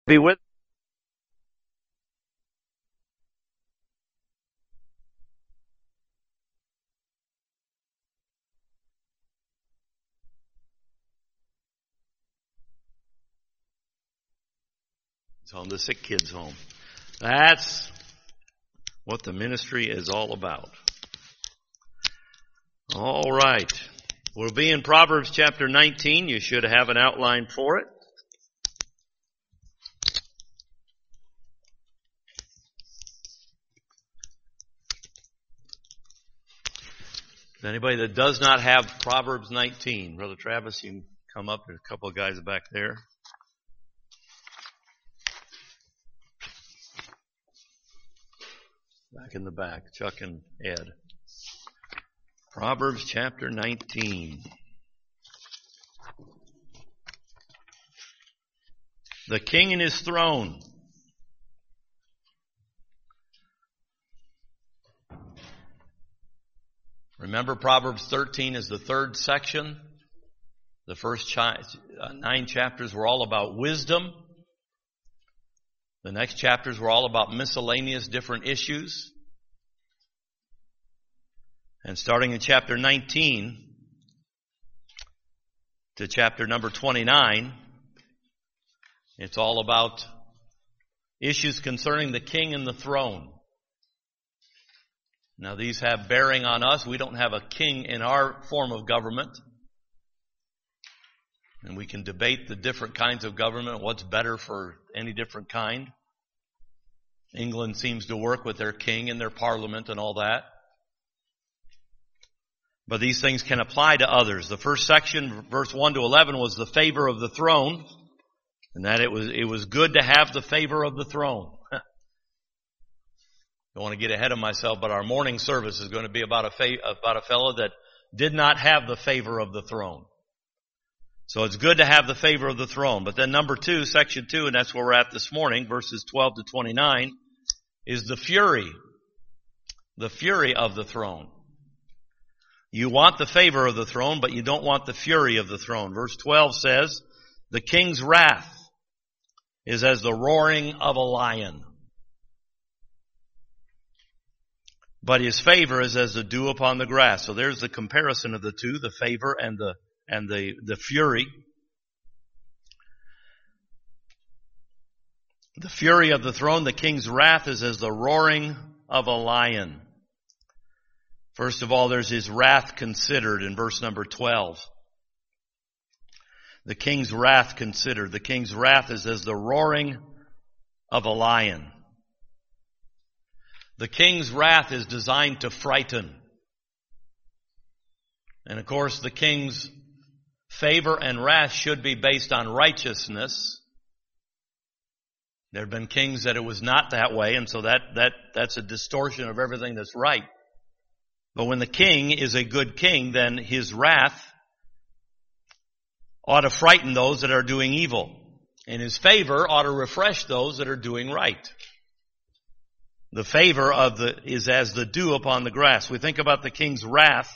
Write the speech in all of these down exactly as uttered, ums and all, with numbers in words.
Be with home, the sick kids' home. That's what the ministry is all about. All right. We'll be in Proverbs chapter nineteen. You should have an outline for it. Anybody that does not have Proverbs nineteen, Brother Travis, you can come up. There's a couple of guys back there. Back in the back, Chuck and Ed. Proverbs chapter nineteen. The king and his throne. Remember, Proverbs thirteen is the third section. The first chi- uh, nine chapters were all about wisdom. The next chapters were all about miscellaneous different issues. And starting in chapter nineteen to chapter number twenty-nine, it's all about issues concerning the king and the throne. Now these have bearing on us. We don't have a king in our form of government. And we can debate the different kinds of government, what's better for any different kind. England seems to work with their king and their parliament and all that. But these things can apply to others. The first section, verse one to eleven, was the favor of the throne. And that it was, it was good to have the favor of the throne. Don't want to get ahead of myself, but our morning service is going to be about a, fa- about a fellow that did not have the favor of the throne. So it's good to have the favor of the throne. But then number two, section two, and that's where we're at this morning, verses twelve to twenty-nine, is the fury. The fury of the throne. You want the favor of the throne, but you don't want the fury of the throne. Verse twelve says, the king's wrath is as the roaring of a lion, but his favor is as the dew upon the grass. So there's the comparison of the two, the favor and the and the, the fury. The fury of the throne, the king's wrath is as the roaring of a lion. First of all, there's his wrath considered in verse number twelve. The king's wrath considered. The king's wrath is as the roaring of a lion. The king's wrath is designed to frighten. And of course, the king's favor and wrath should be based on righteousness. There have been kings that it was not that way, and so that, that, that's a distortion of everything that's right. But when the king is a good king, then his wrath ought to frighten those that are doing evil. And his favor ought to refresh those that are doing right. The favor of the is as the dew upon the grass. We think about the king's wrath.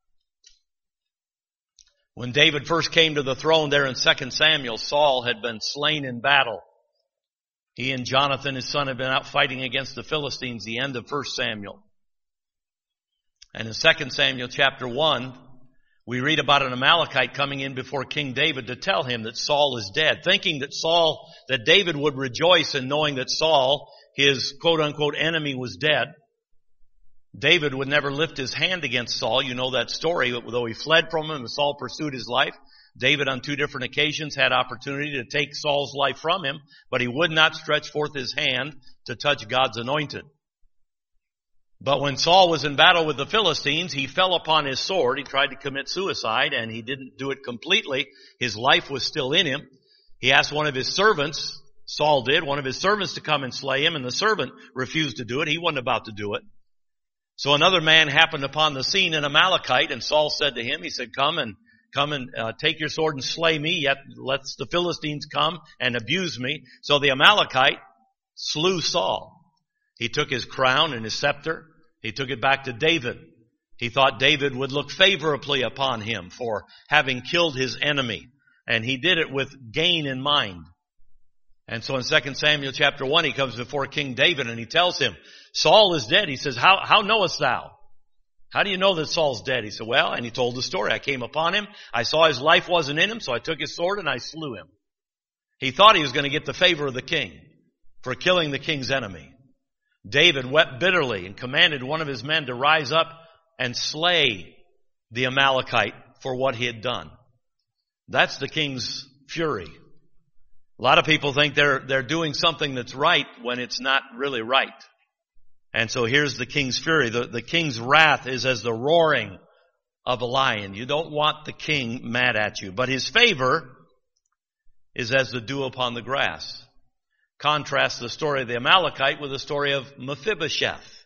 When David first came to the throne there in Second Samuel, Saul had been slain in battle. He and Jonathan, his son, had been out fighting against the Philistines, the end of First Samuel. And in Second Samuel chapter one, we read about an Amalekite coming in before King David to tell him that Saul is dead, thinking that Saul, that David would rejoice in knowing that Saul, his quote-unquote enemy, was dead. David would never lift his hand against Saul. You know that story. Though he fled from him and Saul pursued his life, David on two different occasions had opportunity to take Saul's life from him, but he would not stretch forth his hand to touch God's anointed. But when Saul was in battle with the Philistines, he fell upon his sword. He tried to commit suicide, and he didn't do it completely. His life was still in him. He asked one of his servants, Saul did, one of his servants to come and slay him, and the servant refused to do it. He wasn't about to do it. So another man happened upon the scene, an Amalekite, and Saul said to him, he said, come and come and uh, take your sword and slay me, yet let the Philistines come and abuse me. So the Amalekite slew Saul. He took his crown and his scepter. He took it back to David. He thought David would look favorably upon him for having killed his enemy. And he did it with gain in mind. And so in Second Samuel chapter one, he comes before King David and he tells him, Saul is dead. He says, how, how knowest thou? How do you know that Saul's dead? He said, well, and he told the story. I came upon him. I saw his life wasn't in him, so I took his sword and I slew him. He thought he was going to get the favor of the king for killing the king's enemy. David wept bitterly and commanded one of his men to rise up and slay the Amalekite for what he had done. That's the king's fury. A lot of people think they're, they're doing something that's right when it's not really right. And so here's the king's fury. The, the king's wrath is as the roaring of a lion. You don't want the king mad at you. But his favor is as the dew upon the grass. Contrast the story of the Amalekite with the story of Mephibosheth,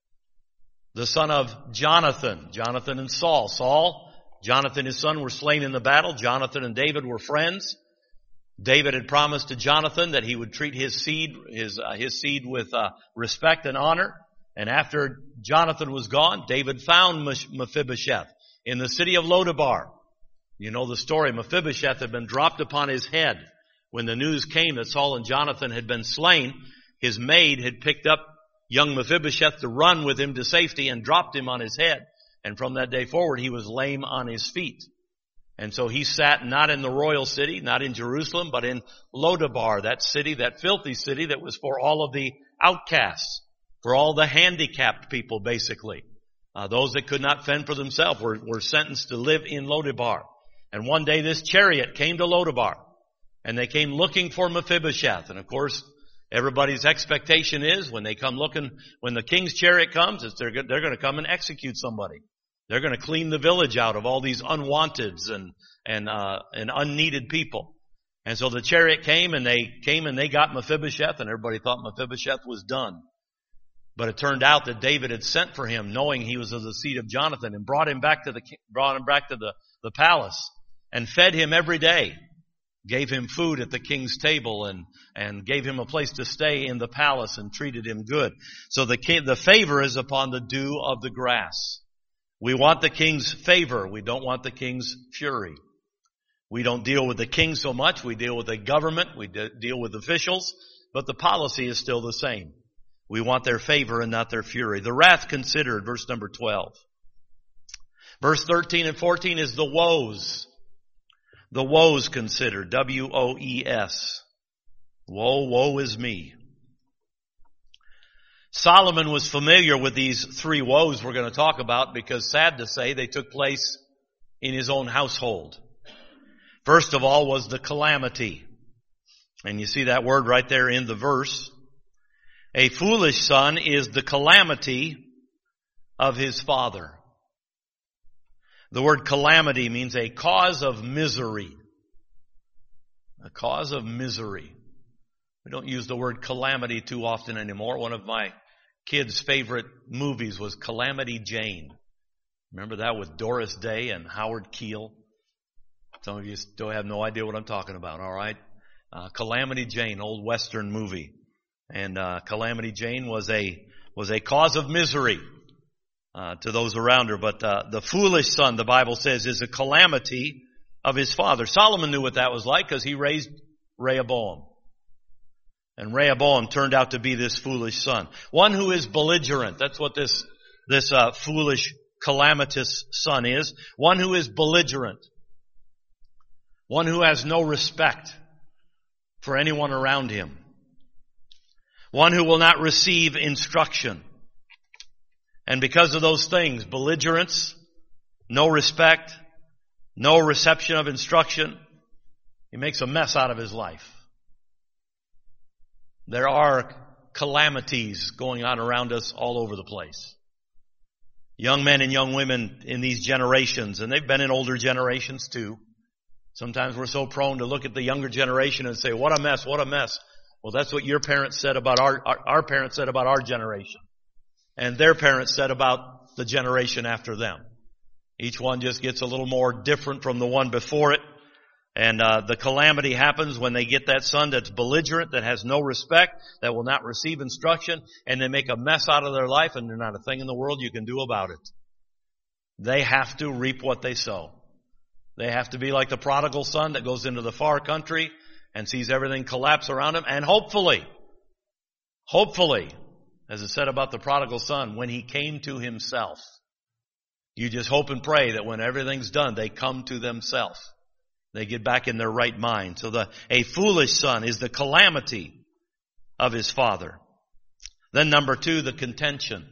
the son of Jonathan. Jonathan and Saul. Saul, Jonathan, his son, were slain in the battle. Jonathan and David were friends. David had promised to Jonathan that he would treat his seed, his, uh, his seed with, uh, respect and honor. And after Jonathan was gone, David found Mephibosheth in the city of Lodabar. You know the story. Mephibosheth had been dropped upon his head. When the news came that Saul and Jonathan had been slain, his maid had picked up young Mephibosheth to run with him to safety and dropped him on his head. And from that day forward, he was lame on his feet. And so he sat not in the royal city, not in Jerusalem, but in Lodabar, that city, that filthy city that was for all of the outcasts, for all the handicapped people, basically. Uh, those that could not fend for themselves were, were sentenced to live in Lodabar. And one day this chariot came to Lodabar, and they came looking for Mephibosheth. And of course, everybody's expectation is when they come looking, when the king's chariot comes, it's they're, they're going to come and execute somebody. They're going to clean the village out of all these unwanteds and, and, uh, and unneeded people. And so the chariot came and they came and they got Mephibosheth, and everybody thought Mephibosheth was done. But it turned out that David had sent for him knowing he was of the seed of Jonathan and brought him back to the, brought him back to the, the palace and fed him every day. Gave him food at the king's table and, and gave him a place to stay in the palace and treated him good. So the king, the favor is upon the dew of the grass. We want the king's favor. We don't want the king's fury. We don't deal with the king so much. We deal with the government. We de- deal with officials. But the policy is still the same. We want their favor and not their fury. The wrath considered, verse number twelve. Verse thirteen and fourteen is the woes. The woes considered, W O E S. Woe, woe is me. Solomon was familiar with these three woes we're going to talk about because, sad to say, they took place in his own household. First of all was the calamity. And you see that word right there in the verse. A foolish son is the calamity of his father. The word calamity means a cause of misery. A cause of misery. We don't use the word calamity too often anymore. One of my kids' favorite movies was Calamity Jane. Remember that with Doris Day and Howard Keel? Some of you still have no idea what I'm talking about, all right? Uh, Calamity Jane, old Western movie. And uh, Calamity Jane was a was a cause of misery uh, to those around her. But uh, the foolish son, the Bible says, is a calamity of his father. Solomon knew what that was like because he raised Rehoboam. And Rehoboam turned out to be this foolish son. One who is belligerent. That's what this, this, uh, foolish, calamitous son is. One who is belligerent. One who has no respect for anyone around him. One who will not receive instruction. And because of those things, belligerence, no respect, no reception of instruction, he makes a mess out of his life. There are calamities going on around us all over the place. Young men and young women in these generations, and they've been in older generations too. Sometimes we're so prone to look at the younger generation and say, what a mess, what a mess. Well, that's what your parents said about our, our, our parents said about our generation. And their parents said about the generation after them. Each one just gets a little more different from the one before it. And uh, the calamity happens when they get that son that's belligerent, that has no respect, that will not receive instruction, and they make a mess out of their life, and there's not a thing in the world you can do about it. They have to reap what they sow. They have to be like the prodigal son that goes into the far country and sees everything collapse around him. And hopefully, hopefully, as it said about the prodigal son, when he came to himself, you just hope and pray that when everything's done, they come to themselves. They get back in their right mind. So the a foolish son is the calamity of his father. Then number two, the contention.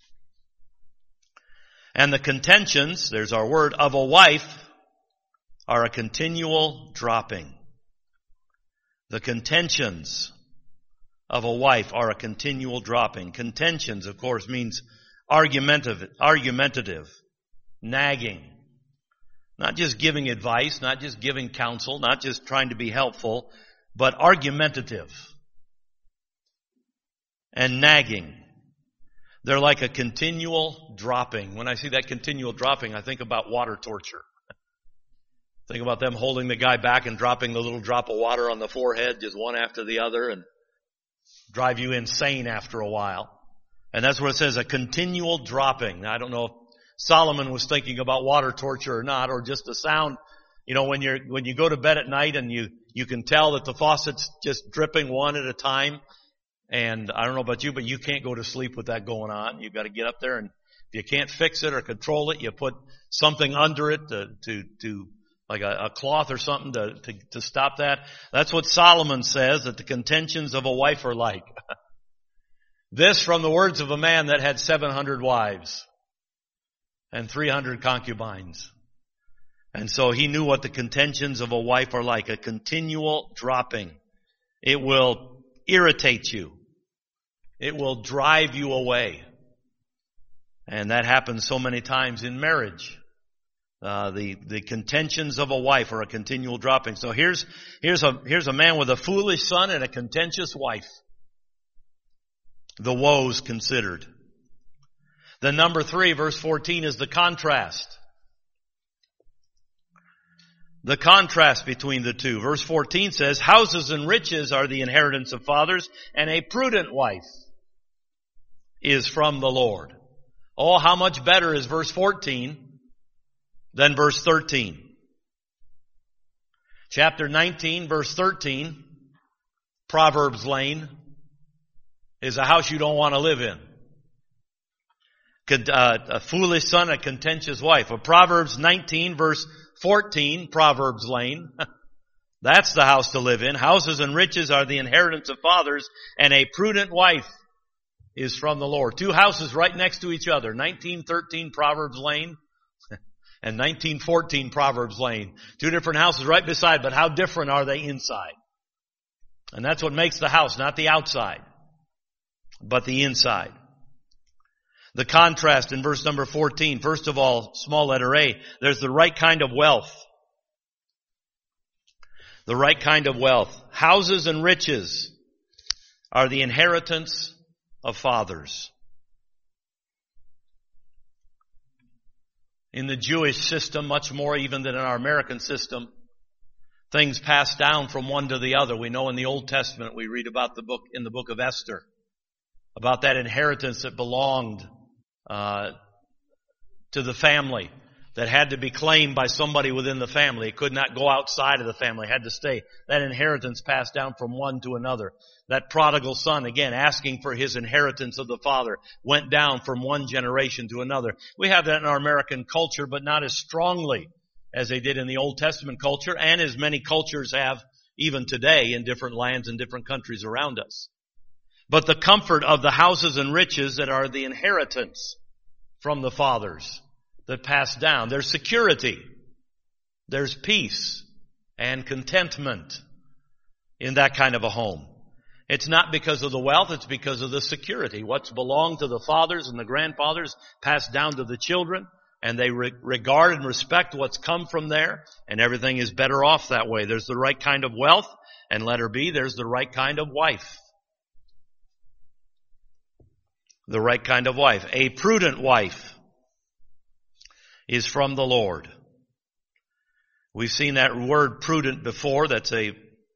And the contentions, there's our word, of a wife are a continual dropping. The contentions of a wife are a continual dropping. Contentions, of course, means argumentative, argumentative, nagging. Not just giving advice, not just giving counsel, not just trying to be helpful, but argumentative and nagging. They're like a continual dropping. When I see that continual dropping, I think about water torture. Think about them holding the guy back and dropping the little drop of water on the forehead, just one after the other, and drive you insane after a while. And that's what it says, a continual dropping. Now, I don't know if Solomon was thinking about water torture or not, or just the sound, you know, when you're, when you go to bed at night and you, you can tell that the faucet's just dripping one at a time. And I don't know about you, but you can't go to sleep with that going on. You've got to get up there, and if you can't fix it or control it, you put something under it to, to, to like a, a cloth or something to, to, to stop that. That's what Solomon says, that the contentions of a wife are like. This from the words of a man that had seven hundred wives and three hundred concubines. And so he knew what the contentions of a wife are like, a continual dropping. It will irritate you. It will drive you away. And that happens so many times in marriage. Uh, the, the contentions of a wife are a continual dropping. So here's, here's a, here's a man with a foolish son and a contentious wife. The woes considered. Then number three, verse fourteen, is the contrast. The contrast between the two. Verse fourteen says, houses and riches are the inheritance of fathers, and a prudent wife is from the Lord. Oh, how much better is verse fourteen than verse thirteen. Chapter nineteen, verse thirteen, Proverbs Lane, is a house you don't want to live in. A foolish son, a contentious wife. Or Proverbs nineteen, verse fourteen, Proverbs Lane. That's the house to live in. Houses and riches are the inheritance of fathers, and a prudent wife is from the Lord. Two houses right next to each other. nineteen thirteen, Proverbs Lane, and nineteen fourteen, Proverbs Lane. Two different houses right beside, but how different are they inside? And that's what makes the house, not the outside, but the inside. The contrast in verse number fourteen, first of all, small letter A, there's the right kind of wealth. The right kind of wealth. Houses and riches are the inheritance of fathers. In the Jewish system, much more even than in our American system, things pass down from one to the other. We know in the Old Testament, we read about the book, in the book of Esther, about that inheritance that belonged Uh, to the family, that had to be claimed by somebody within the family. It could not go outside of the family. It had to stay. That inheritance passed down from one to another. That prodigal son, again, asking for his inheritance of the father, went down from one generation to another. We have that in our American culture, but not as strongly as they did in the Old Testament culture, and as many cultures have even today in different lands and different countries around us. But the comfort of the houses and riches that are the inheritance from the fathers that pass down. There's security. There's peace and contentment in that kind of a home. It's not because of the wealth, it's because of the security. What's belonged to the fathers and the grandfathers passed down to the children, and they re- regard and respect what's come from there, and everything is better off that way. There's the right kind of wealth, and letter B, there's the right kind of wife. The right kind of wife. A prudent wife is from the Lord. We've seen that word prudent before. That's a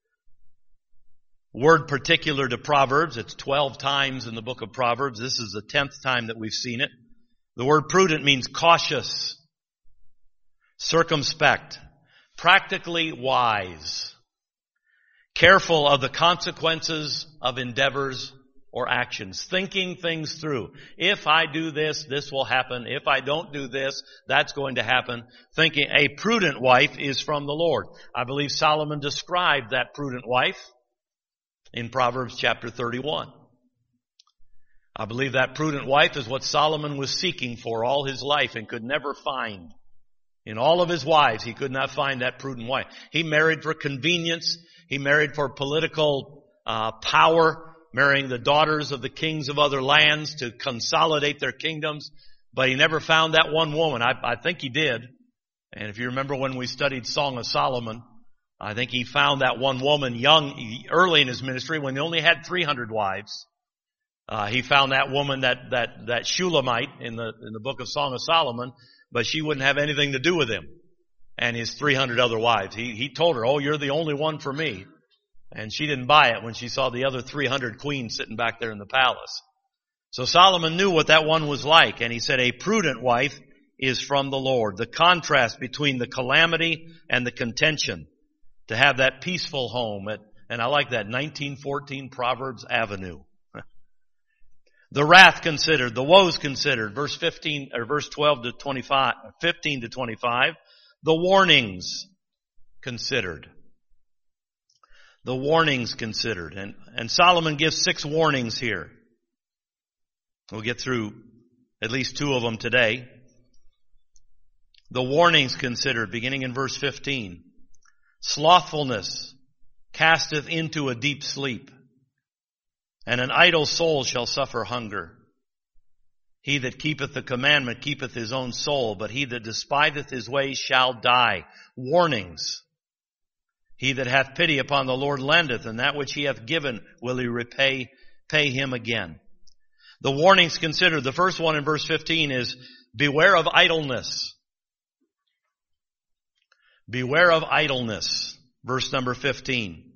word particular to Proverbs. It's twelve times in the book of Proverbs. This is the tenth time that we've seen it. The word prudent means cautious, circumspect, practically wise. Careful of the consequences of endeavors or actions. Thinking things through. If I do this, this will happen. If I don't do this, that's going to happen. Thinking a prudent wife is from the Lord. I believe Solomon described that prudent wife in Proverbs chapter thirty-one. I believe that prudent wife is what Solomon was seeking for all his life and could never find. In all of his wives, he could not find that prudent wife. He married for convenience. He married for political uh, power, marrying the daughters of the kings of other lands to consolidate their kingdoms. But he never found that one woman. I, I think he did. And if you remember when we studied Song of Solomon, I think he found that one woman young, early in his ministry when he only had three hundred wives. Uh, he found that woman, that, that, that Shulamite in the, in the book of Song of Solomon, but she wouldn't have anything to do with him and his three hundred other wives. He, he told her, oh, you're the only one for me. And she didn't buy it when she saw the other three hundred queens sitting back there in the palace. So Solomon knew what that one was like, and he said, a prudent wife is from the Lord. The contrast between the calamity and the contention. To have that peaceful home at, and I like that, nineteen fourteen Proverbs Avenue. The wrath considered, the woes considered, verse fifteen, or verse twelve to twenty-five, fifteen to twenty-five. The warnings considered. The warnings considered. And, and Solomon gives six warnings here. We'll get through at least two of them today. The warnings considered, beginning in verse fifteen. Slothfulness casteth into a deep sleep, and an idle soul shall suffer hunger. He that keepeth the commandment keepeth his own soul, but he that despiseth his ways shall die. Warnings. He that hath pity upon the Lord lendeth, and that which he hath given will he repay pay him again. The warnings considered. The first one in verse fifteen is, beware of idleness. Beware of idleness. Verse number fifteen.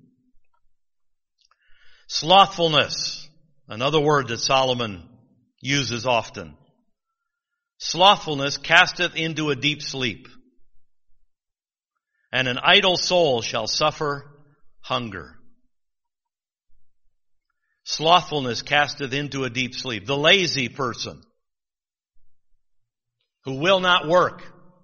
Slothfulness. Another word that Solomon uses often. Slothfulness casteth into a deep sleep, and an idle soul shall suffer hunger. Slothfulness casteth into a deep sleep. The lazy person who will not work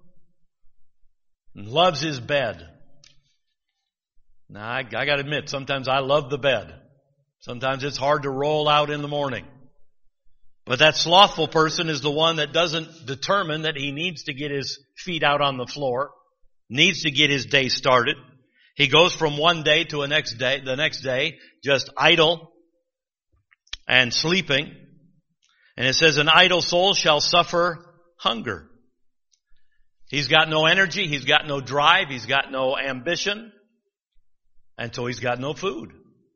and loves his bed. Now, I, I got to admit, sometimes I love the bed. Sometimes it's hard to roll out in the morning. But that slothful person is the one that doesn't determine that he needs to get his feet out on the floor, needs to get his day started. He goes from one day to a next day, the next day, just idle and sleeping. And it says, an idle soul shall suffer hunger. He's got no energy, he's got no drive, he's got no ambition, and so he's got no food.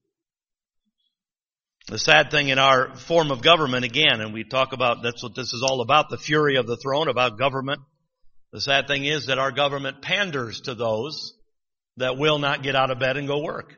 The sad thing in our form of government, again, and we talk about, that's what this is all about, the fury of the throne, about government. The sad thing is that our government panders to those that will not get out of bed and go work.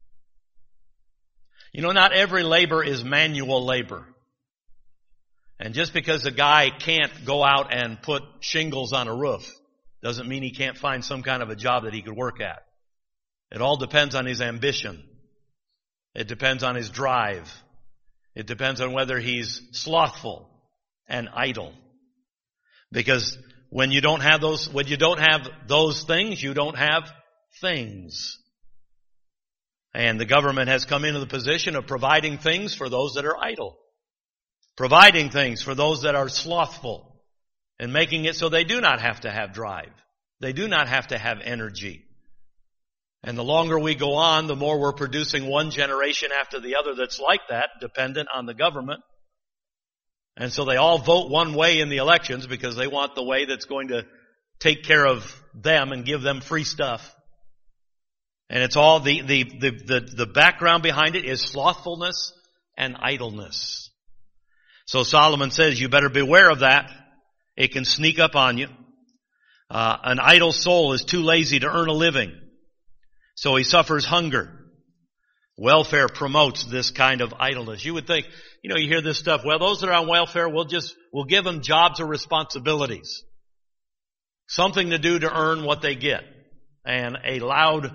You know, not every labor is manual labor. And just because a guy can't go out and put shingles on a roof doesn't mean he can't find some kind of a job that he could work at. It all depends on his ambition. It depends on his drive. It depends on whether he's slothful and idle. Because when you don't have those, when you don't have those things, you don't have things. And the government has come into the position of providing things for those that are idle. Providing things for those that are slothful. And making it so they do not have to have drive. They do not have to have energy. And the longer we go on, the more we're producing one generation after the other that's like that, dependent on the government. And so they all vote one way in the elections because they want the way that's going to take care of them and give them free stuff. And it's all, the, the, the, the, the background behind it is slothfulness and idleness. So Solomon says, you better beware of that. It can sneak up on you. Uh, an idle soul is too lazy to earn a living. So he suffers hunger. Welfare promotes this kind of idleness. You would think, you know, you hear this stuff, well, those that are on welfare, we'll just, we'll give them jobs or responsibilities. Something to do to earn what they get. And a loud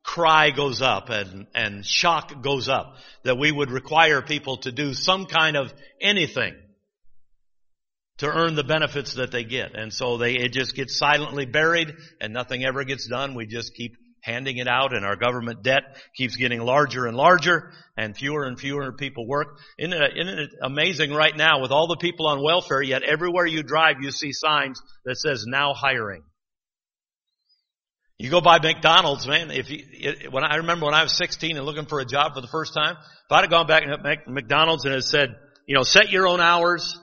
cry goes up and, and shock goes up that we would require people to do some kind of anything to earn the benefits that they get. And so they, it just gets silently buried and nothing ever gets done. We just keep handing it out and our government debt keeps getting larger and larger and fewer and fewer people work. Isn't it, isn't it amazing right now with all the people on welfare, yet everywhere you drive you see signs that says now hiring. You go by McDonald's, man, if you, it, when I remember when I was sixteen and looking for a job for the first time, if I'd have gone back to McDonald's and it said, you know, set your own hours,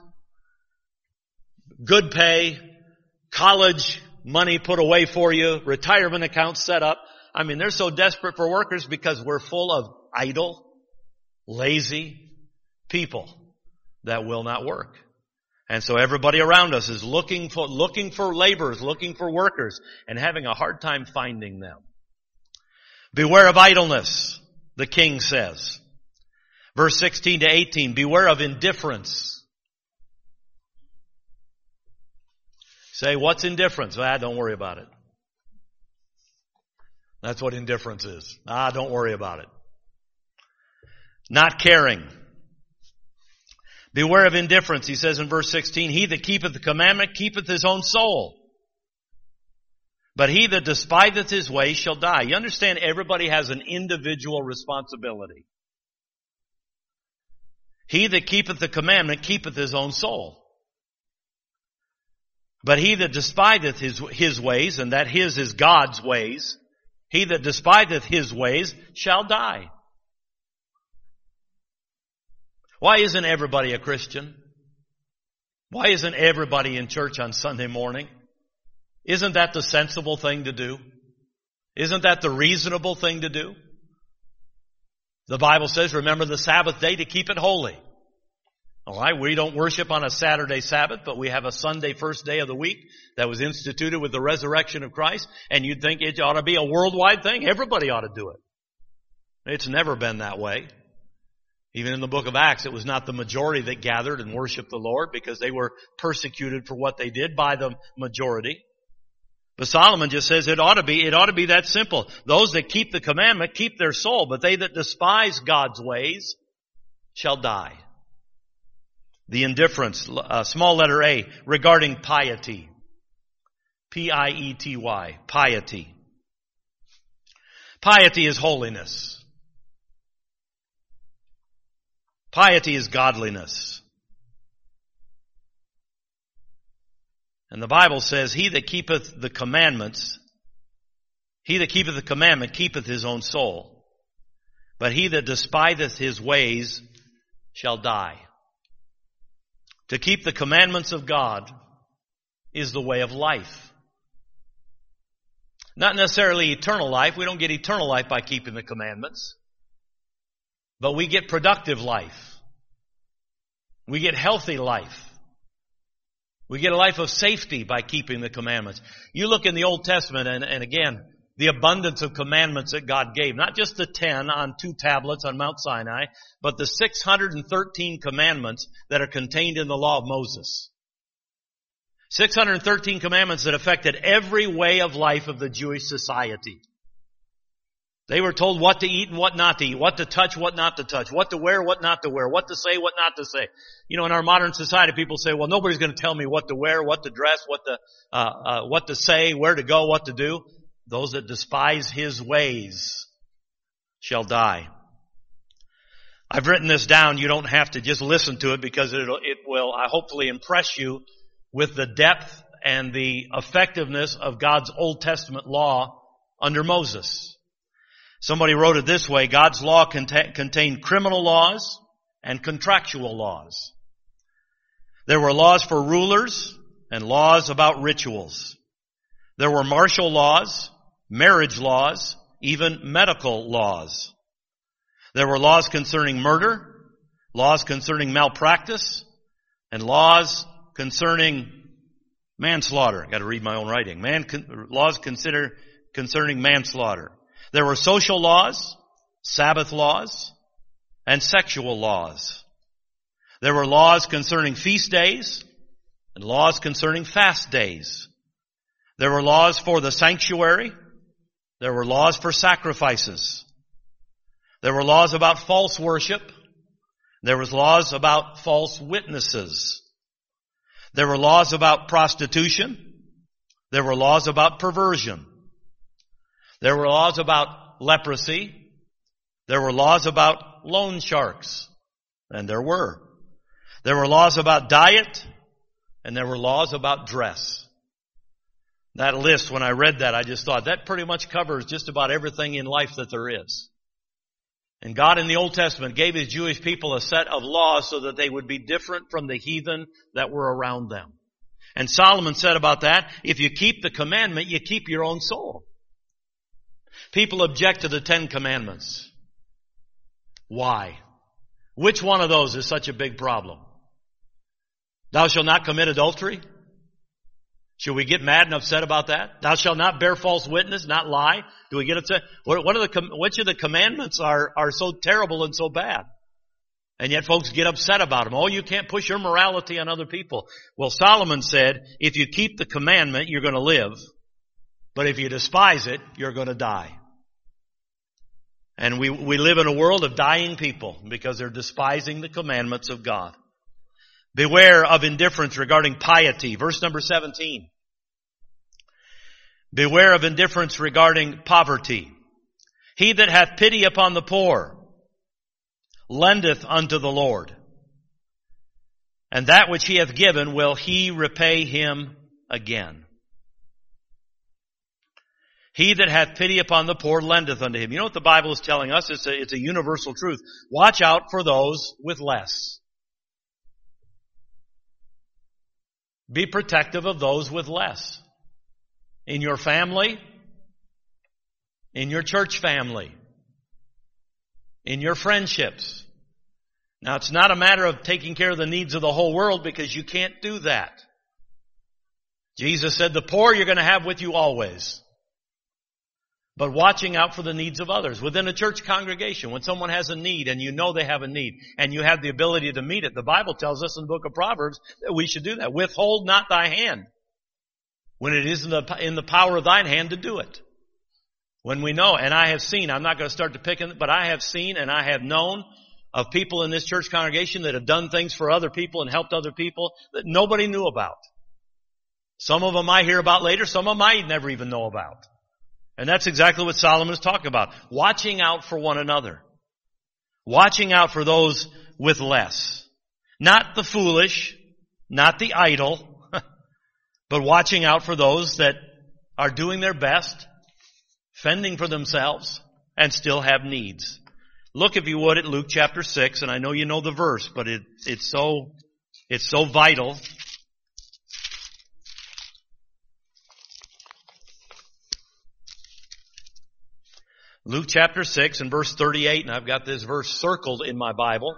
good pay, college money put away for you, retirement accounts set up. I mean, they're so desperate for workers because we're full of idle, lazy people that will not work. And so everybody around us is looking for, looking for laborers, looking for workers, and having a hard time finding them. Beware of idleness, the king says. Verse sixteen to eighteen, beware of indifference. Say, what's indifference? Ah, don't worry about it. That's what indifference is. Ah, don't worry about it. Not caring. Beware of indifference, he says in verse sixteen, he that keepeth the commandment keepeth his own soul. But he that despiseth his way shall die. You understand everybody has an individual responsibility. He that keepeth the commandment keepeth his own soul. But he that despiseth his, his ways, and that his is God's ways, he that despiseth his ways shall die. Why isn't everybody a Christian? Why isn't everybody in church on Sunday morning? Isn't that the sensible thing to do? Isn't that the reasonable thing to do? The Bible says, remember the Sabbath day to keep it holy. All right, we don't worship on a Saturday Sabbath, but we have a Sunday first day of the week that was instituted with the resurrection of Christ, and you'd think it ought to be a worldwide thing. Everybody ought to do it. It's never been that way. Even in the book of Acts, it was not the majority that gathered and worshiped the Lord because they were persecuted for what they did by the majority. But Solomon just says it ought to be, it ought to be that simple. Those that keep the commandment keep their soul, but they that despise God's ways shall die. The indifference, uh, small letter A, regarding piety. P I E T Y, piety. Piety is holiness. Piety is godliness. And the Bible says, he that keepeth the commandments, he that keepeth the commandment keepeth his own soul. But he that despiseth his ways shall die. To keep the commandments of God is the way of life. Not necessarily eternal life. We don't get eternal life by keeping the commandments. But we get productive life. We get healthy life. We get a life of safety by keeping the commandments. You look in the Old Testament, and, and again, the abundance of commandments that God gave. Not just the ten on two tablets on Mount Sinai, but the six hundred thirteen commandments that are contained in the law of Moses. six hundred thirteen commandments that affected every way of life of the Jewish society. They were told what to eat and what not to eat, what to touch, what not to touch, what to wear, what not to wear, what to say, what not to say. You know, in our modern society, people say, well, nobody's going to tell me what to wear, what to dress, what to, uh, uh, what to say, where to go, what to do. Those that despise his ways shall die. I've written this down. You don't have to just listen to it because it'll, it will uh, hopefully impress you with the depth and the effectiveness of God's Old Testament law under Moses. Somebody wrote it this way: God's law cont- contained criminal laws and contractual laws. There were laws for rulers and laws about rituals. There were martial laws, marriage laws, even medical laws. There were laws concerning murder, laws concerning malpractice, and laws concerning manslaughter. I've got to read my own writing. Man, con- laws consider concerning manslaughter. There were social laws, Sabbath laws, and sexual laws. There were laws concerning feast days and laws concerning fast days. There were laws for the sanctuary, There were laws for sacrifices. There were laws about false worship. There was laws about false witnesses. There were laws about prostitution. There were laws about perversion. There were laws about leprosy. There were laws about loan sharks. And there were. There were laws about diet. And there were laws about dress. That list, when I read that, I just thought that pretty much covers just about everything in life that there is. And God in the Old Testament gave His Jewish people a set of laws so that they would be different from the heathen that were around them. And Solomon said about that, if you keep the commandment, you keep your own soul. People object to the Ten Commandments. Why? Which one of those is such a big problem? Thou shalt not commit adultery? Should we get mad and upset about that? Thou shalt not bear false witness, not lie. Do we get upset? What, what are the, which of the commandments are, are so terrible and so bad? And yet folks get upset about them. Oh, you can't push your morality on other people. Well, Solomon said, if you keep the commandment, you're going to live. But if you despise it, you're going to die. And we, we live in a world of dying people because they're despising the commandments of God. Beware of indifference regarding piety. Verse number seventeen. Beware of indifference regarding poverty. He that hath pity upon the poor lendeth unto the Lord. And that which he hath given will he repay him again. He that hath pity upon the poor lendeth unto him. You know what the Bible is telling us? It's a, it's a universal truth. Watch out for those with less. Be protective of those with less. In your family, in your church family, in your friendships. Now, it's not a matter of taking care of the needs of the whole world because you can't do that. Jesus said, the poor you're going to have with you always. But watching out for the needs of others. Within a church congregation, when someone has a need and you know they have a need and you have the ability to meet it, the Bible tells us in the book of Proverbs that we should do that. Withhold not thy hand when it is in the, in the power of thine hand to do it. When we know, and I have seen, I'm not going to start to pick, but I have seen and I have known of people in this church congregation that have done things for other people and helped other people that nobody knew about. Some of them I hear about later, some of them I never even know about. And that's exactly what Solomon is talking about. Watching out for one another. Watching out for those with less. Not the foolish, not the idle, but watching out for those that are doing their best, fending for themselves, and still have needs. Look, if you would, at Luke chapter six, and I know you know the verse, but it, it's so, it's so vital. Luke chapter six and verse thirty-eight, and I've got this verse circled in my Bible.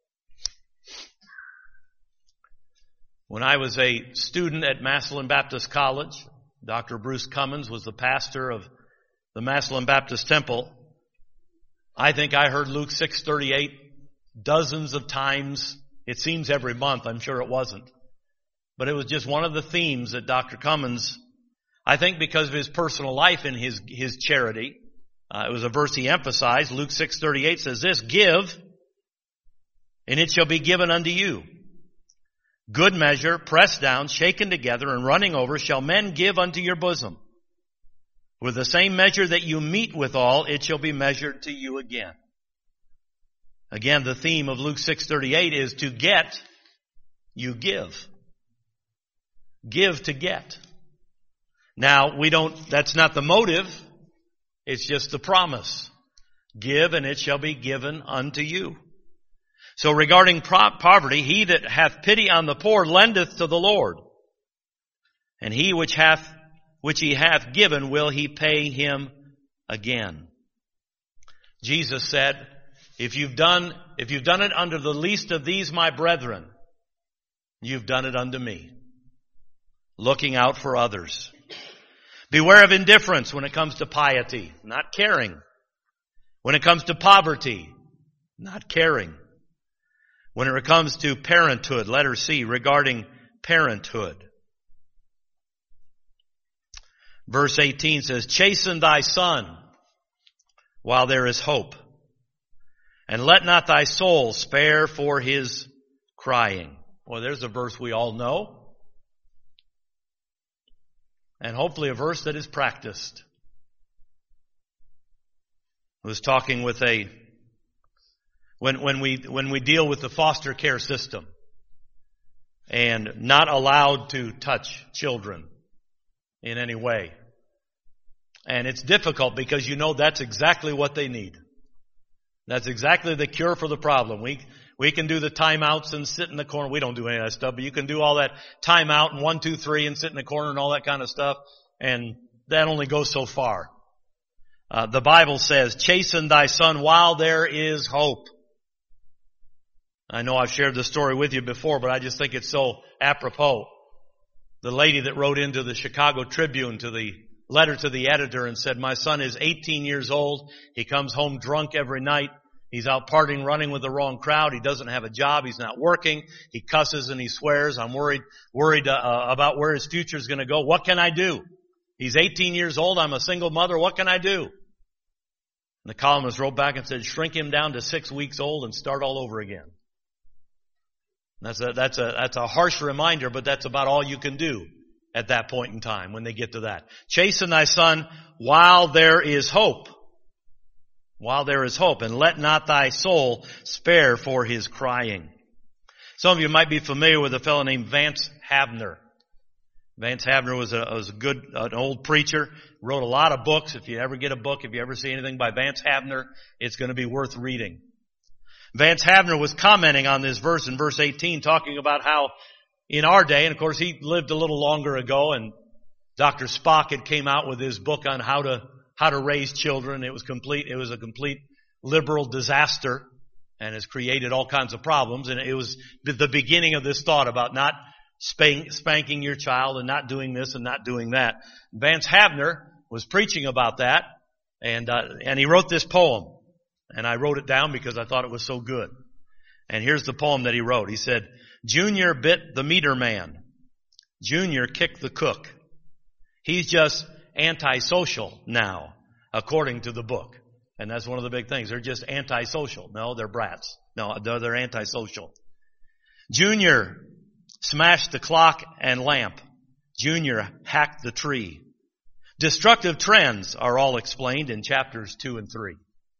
When I was a student at Massillon Baptist College, Doctor Bruce Cummins was the pastor of the Massillon Baptist Temple. I think I heard Luke six thirty-eight dozens of times. It seems every month. I'm sure it wasn't. But it was just one of the themes that Doctor Cummins, I think because of his personal life and his, his charity, Uh, it was a verse he emphasized. Luke six thirty-eight says this, give, and it shall be given unto you. Good measure, pressed down, shaken together, and running over, shall men give unto your bosom. With the same measure that you meet withal, it shall be measured to you again. Again, the theme of Luke six thirty-eight is to get, you give. Give to get. Now, we don't, that's not the motive. It's just the promise. Give, and it shall be given unto you. So regarding pro- poverty, he that hath pity on the poor lendeth to the Lord. And he which hath, which he hath given will he pay him again. Jesus said, if you've done, if you've done it unto the least of these my brethren, you've done it unto me. Looking out for others. Beware of indifference when it comes to piety, not caring. When it comes to poverty, not caring. When it comes to parenthood, letter C, regarding parenthood. Verse eighteen says, chasten thy son while there is hope, and let not thy soul spare for his crying. Well, there's a verse we all know, and hopefully a verse that is practiced. I was talking with a, when, when we, when we deal with the foster care system and not allowed to touch children in any way. And it's difficult because you know that's exactly what they need. That's exactly the cure for the problem. We, we can do the timeouts and sit in the corner. We don't do any of that stuff, but you can do all that timeout and one, two, three and sit in the corner and all that kind of stuff. And that only goes so far. Uh, the Bible says, chasten thy son while there is hope. I know I've shared this story with you before, but I just think it's so apropos. The lady that wrote into the Chicago Tribune to the letter to the editor and said, my son is eighteen years old. He comes home drunk every night. He's out partying, running with the wrong crowd. He doesn't have a job. He's not working. He cusses and he swears. I'm worried, worried uh, about where his future is going to go. What can I do? He's eighteen years old. I'm a single mother. What can I do? And the columnist wrote back and said, shrink him down to six weeks old and start all over again. That's a, that's a, that's a harsh reminder, but that's about all you can do at that point in time when they get to that. Chasten thy son while there is hope. While there is hope, and let not thy soul spare for his crying. Some of you might be familiar with a fellow named Vance Havner. Vance Havner was a, was a good, an old preacher, wrote a lot of books. If you ever get a book, if you ever see anything by Vance Havner, it's going to be worth reading. Vance Havner was commenting on this verse in verse eighteen, talking about how in our day, and of course he lived a little longer ago, and Doctor Spock had came out with his book on how to, how to raise children. It was complete, it was a complete liberal disaster and has created all kinds of problems. And it was the beginning of this thought about not spank, spanking your child and not doing this and not doing that. Vance Havner was preaching about that, and, uh, and he wrote this poem. And I wrote it down because I thought it was so good. And here's the poem that he wrote. He said, Junior bit the meter man. Junior kicked the cook. He's just antisocial now, according to the book. And that's one of the big things. They're just antisocial. No, they're brats. No, they're, they're antisocial. Junior smashed the clock and lamp. Junior hacked the tree. Destructive trends are all explained in chapters two and three.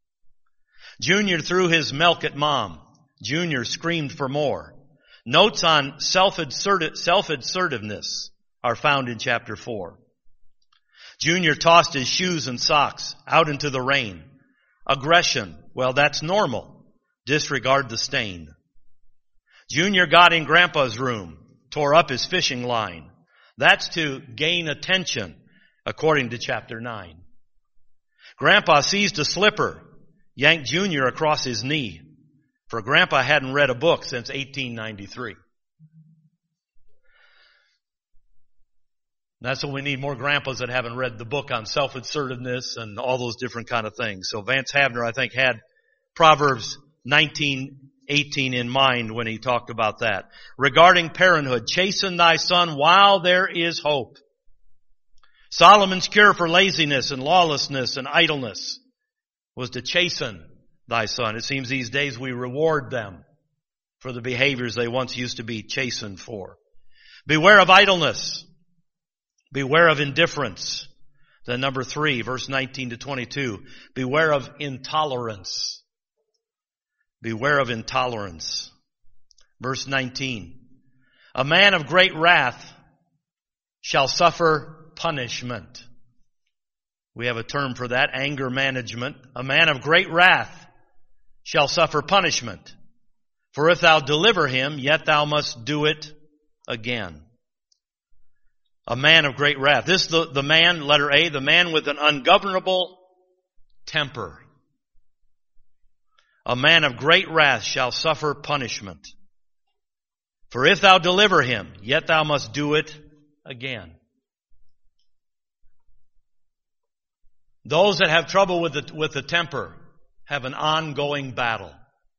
Junior threw his milk at Mom. Junior screamed for more. Notes on self-assertiveness are found in chapter four. Junior tossed his shoes and socks out into the rain. Aggression, well, that's normal. Disregard the stain. Junior got in Grandpa's room, tore up his fishing line. That's to gain attention, according to chapter nine. Grandpa seized a slipper, yanked Junior across his knee, for Grandpa hadn't read a book since eighteen ninety-three. That's what we need, more grandpas that haven't read the book on self-assertiveness and all those different kind of things. So Vance Havner, I think, had Proverbs nineteen eighteen in mind when he talked about that. Regarding parenthood, chasten thy son while there is hope. Solomon's cure for laziness and lawlessness and idleness was to chasten thy son. It seems these days we reward them for the behaviors they once used to be chastened for. Beware of idleness. Beware of indifference. Then number three, verse nineteen to twenty-two. Beware of intolerance. Beware of intolerance. Verse nineteen. A man of great wrath shall suffer punishment. We have a term for that, anger management. A man of great wrath shall suffer punishment. For if thou deliver him, yet thou must do it again. A man of great wrath. This is the, the man, letter A, the man with an ungovernable temper. A man of great wrath shall suffer punishment. For if thou deliver him, yet thou must do it again. Those that have trouble with the, with the temper have an ongoing battle.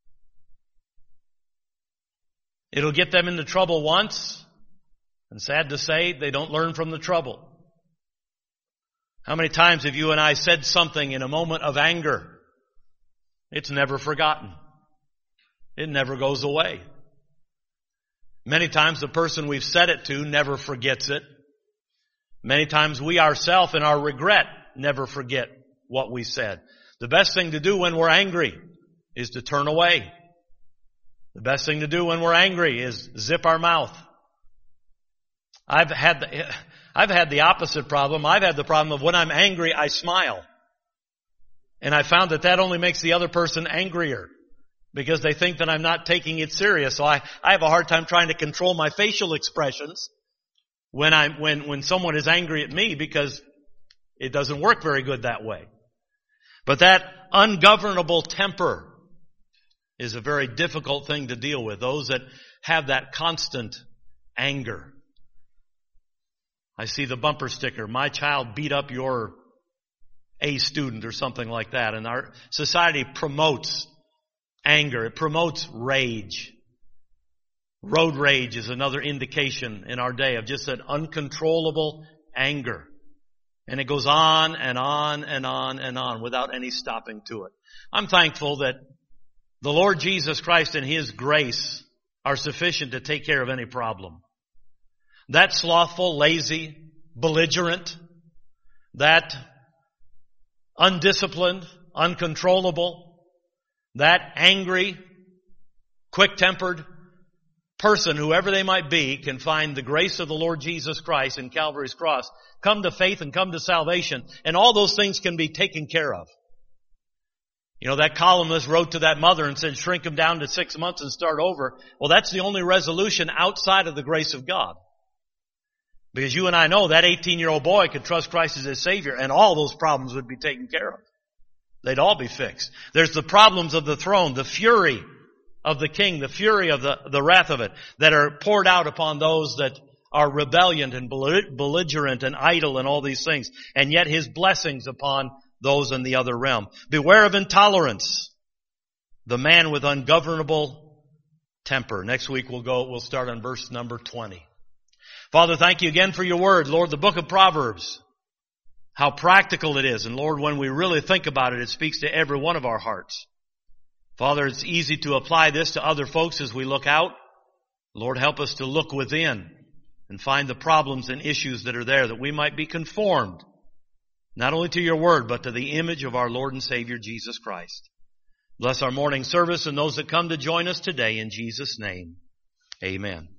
It'll get them into trouble once, and sad to say, they don't learn from the trouble. How many times have you and I said something in a moment of anger? It's never forgotten. It never goes away. Many times the person we've said it to never forgets it. Many times we ourselves in our regret never forget what we said. The best thing to do when we're angry is to turn away. The best thing to do when we're angry is zip our mouth. I've had the, I've had the opposite problem. I've had the problem of when I'm angry, I smile. And I found that that only makes the other person angrier because they think that I'm not taking it serious. So I, I have a hard time trying to control my facial expressions when I'm, when, when someone is angry at me because it doesn't work very good that way. But that ungovernable temper is a very difficult thing to deal with. Those that have that constant anger. I see the bumper sticker, my child beat up your A student or something like that. And our society promotes anger. It promotes rage. Road rage is another indication in our day of just an uncontrollable anger. And it goes on and on and on and on without any stopping to it. I'm thankful that the Lord Jesus Christ and His grace are sufficient to take care of any problem. That slothful, lazy, belligerent, that undisciplined, uncontrollable, that angry, quick-tempered person, whoever they might be, can find the grace of the Lord Jesus Christ in Calvary's cross, come to faith and come to salvation, and all those things can be taken care of. You know, that columnist wrote to that mother and said, shrink them down to six months and start over. Well, that's the only resolution outside of the grace of God. Because you and I know that eighteen-year-old boy could trust Christ as his Savior, and all those problems would be taken care of. They'd all be fixed. There's the problems of the throne, the fury of the king, the fury of the, the wrath of it, that are poured out upon those that are rebellious and belligerent and idle and all these things. And yet His blessings upon those in the other realm. Beware of intolerance, the man with ungovernable temper. Next week we'll go, we'll start on verse number twenty. Father, thank you again for your word. Lord, the book of Proverbs, how practical it is. And Lord, when we really think about it, it speaks to every one of our hearts. Father, it's easy to apply this to other folks as we look out. Lord, help us to look within and find the problems and issues that are there, that we might be conformed, not only to your word, but to the image of our Lord and Savior, Jesus Christ. Bless our morning service and those that come to join us today in Jesus' name. Amen.